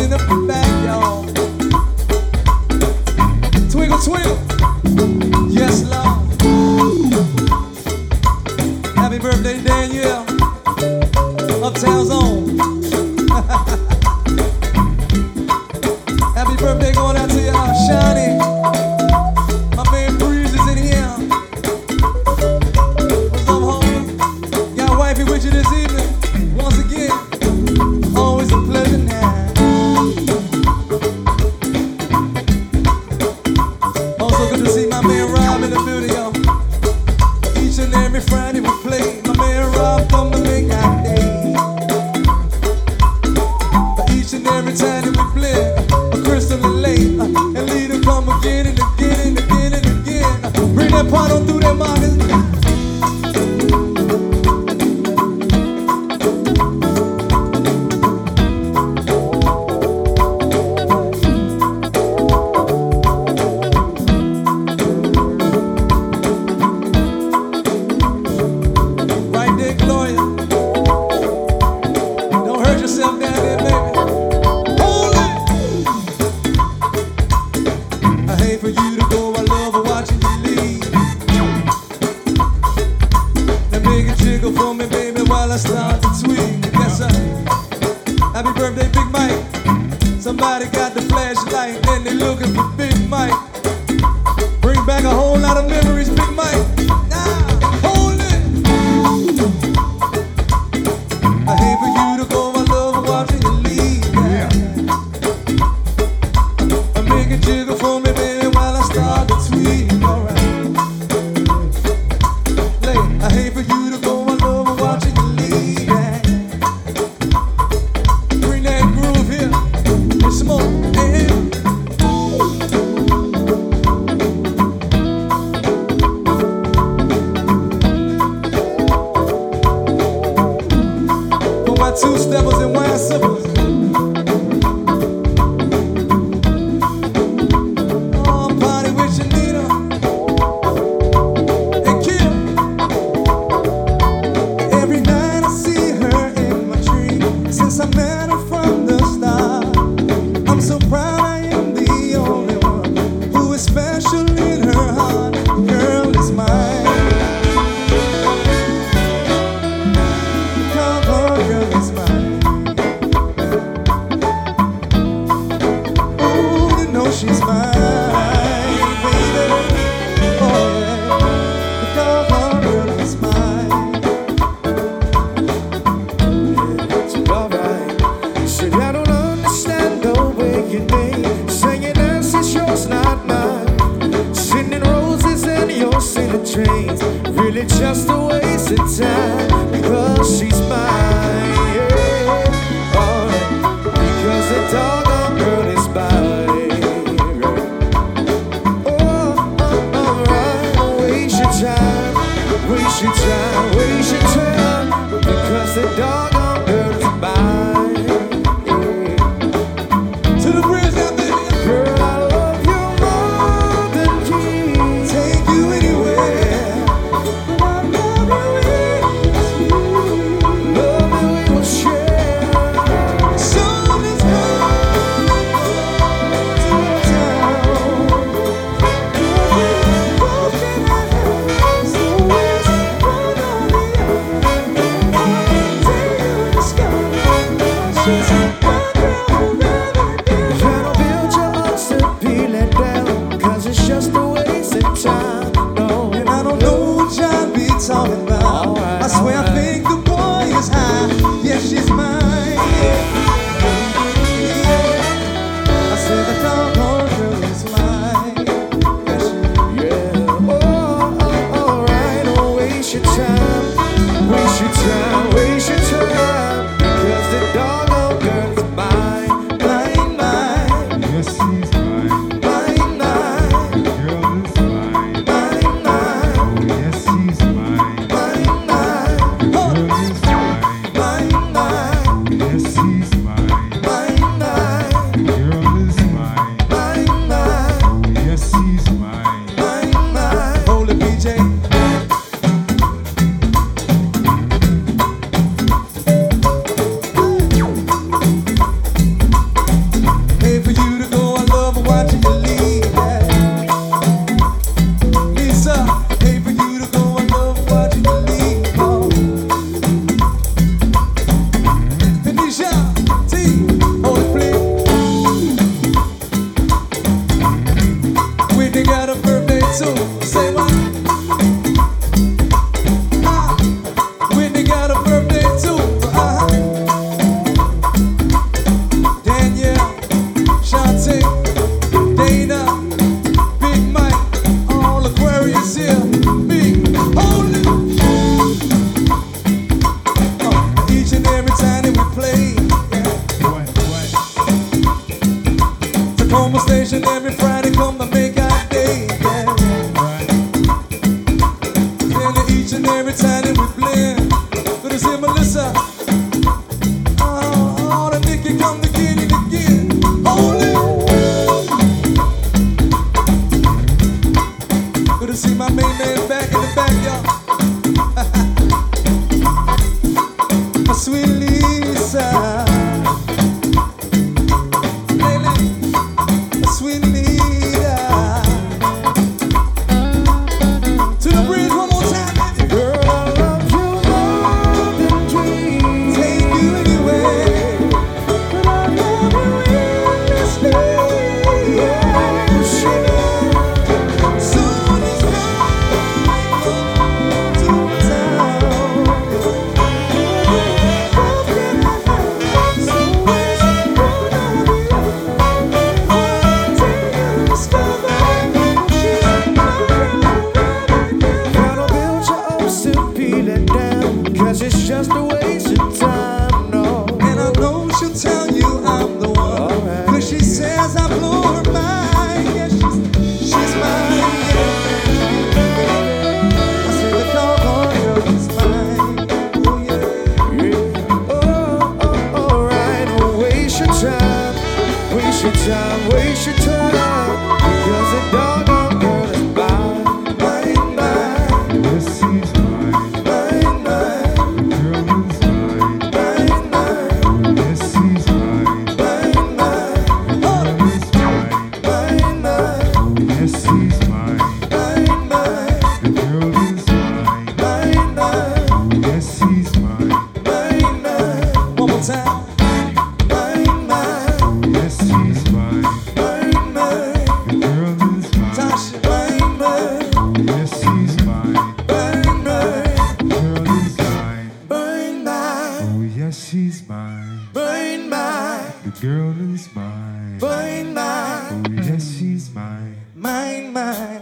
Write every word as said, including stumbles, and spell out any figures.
in the back, y'all. Twinkle, twinkle. Yes, Lord. Happy birthday, Danielle. Uptown's own. Happy birthday going out to y'all, Shiny. My man Breeze is in here. What's up, homie? Got wifey with you this evening. Once again, always a pleasure now. Also good to see my man Rob in the building, yo. Each and every Friday we play. My man Rob come to make our day. But each and every time that we play, a crystal and late, uh, and lead them come again and again and again and again. Uh, bring that part on through that market. For me, baby, while I start to tweak. Yes, sir. Happy birthday, Big Mike. Somebody got the flashlight, and they looking for Big Mike. Bring back a whole lot of memories, Big Mike. Now, hold it. I hate for you to go, I love watching you leave. Yeah. I make it jiggle for me, baby, while I start to tweak. Alright. Lay, I hate for you to go. Two steppers and wine sippers. Oh, party with Janita and Kim. Every night I see her in my dream. Since I met her from the start, I'm so proud I am the only one who is special in her heart. Girl is mine. She's mine, baby. Oh yeah, the doggone girl is mine. It's alright. Said I don't understand the way you think. Saying this is yours, not mine. Sending roses and you're sending trains. Really just a waste of time because she's mine. Yeah. Oh, because the doggone girl is mine. Waste your time, waste your time, because the doggone girl is mine. Yeah. To the bridge out there. Girl, I love you more than keys. Take you anywhere. But I love you with you. Love me we will share. So let's go to town. What can I have? So talking about. Right, I swear right. I think the boy is high. Yes, she's mine. Yeah. I said the doggone girl is mine. Yes, she yeah. Oh, oh, alright. Don't waste your time. Waste your time. Waste your time. Because the doggone girl the station every Friday, come to make our day. Yeah. And each and every time that we play, good to see Melissa. Oh, the Nicky come to get it again. Hold it. Good to see my main man back in the back, y'all. My sweet Lisa. Sweet Lisa. To the bridge one more time, baby. Girl, I love you more than dreams. Take you anywhere. But I love you endlessly. Oh, shit. Soon as I go to town, cause it's just a waste of time, no. and I know she'll tell you I'm the one. Alright. Cause she says I blow her mind. Yeah, she's, she's mine. Yeah. I say the doggone girl is mine. Oh yeah. Yeah. Oh, oh, alright. Don't waste your time. Waste your time, waste your time. Because the doggone girl is mine. Mine, mine. Yes, she's mine. Mine, mine. Girl is mine. Mine, mine. Yes, she's mine. Mine, mine. Girl is mine. Mine, mine. Yes, she's mine. Mine, mine. The girl is mine. Mine, mine. Yes, she's mine. Mine, mine. One more time. Mine, mine. Yes, she's mine. Mine, mine. The girl is mine. Tasha. Mine, mine. Yes, she's mine. Mine, mine. The girl is mine. Mine, mine. Oh, yes, she's mine. Mine, mine. The girl is mine. Mine, mine. Oh, yes, she's mine. Mine, mine.